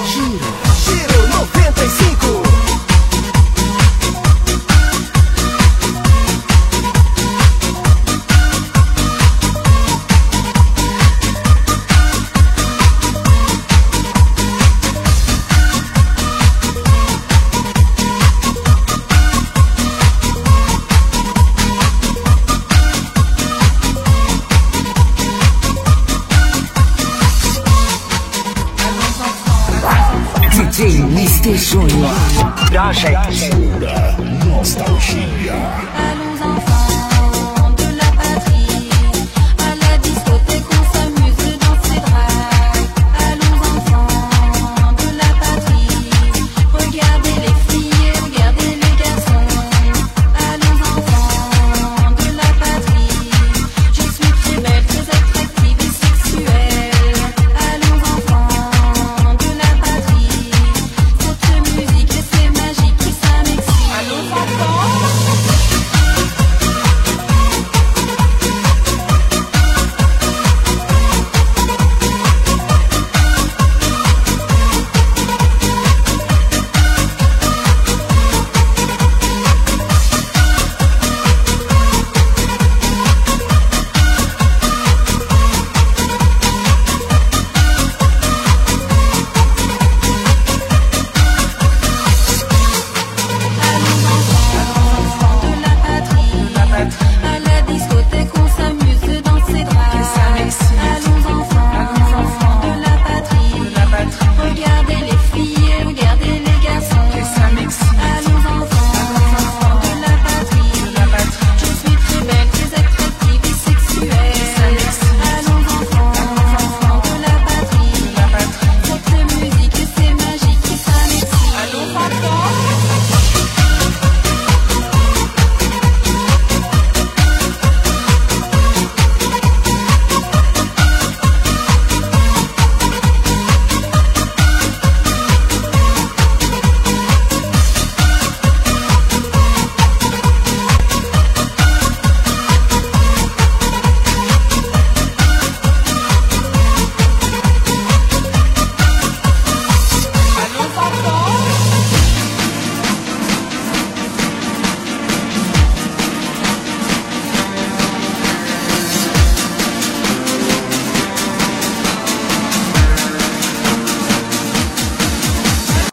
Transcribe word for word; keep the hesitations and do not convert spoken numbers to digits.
Giro noventa e cinco. D J mister Júnior. Project. Pura nostalgia. Allons enfants de la patrie, à la discothèque on s'amuse dans ses draps. Allons enfants de la patrie, regardez les filles et regardez les garçons. Allons enfants de la patrie, je suis très belle, très attractive et sexuelle. Allons enfants de la patrie, cette musique et c'est magique et ça m'excite. Allons enfants. De la patrie, à la discothèque on s'amuse dans ses draps. Allons enfants de la patrie, regardez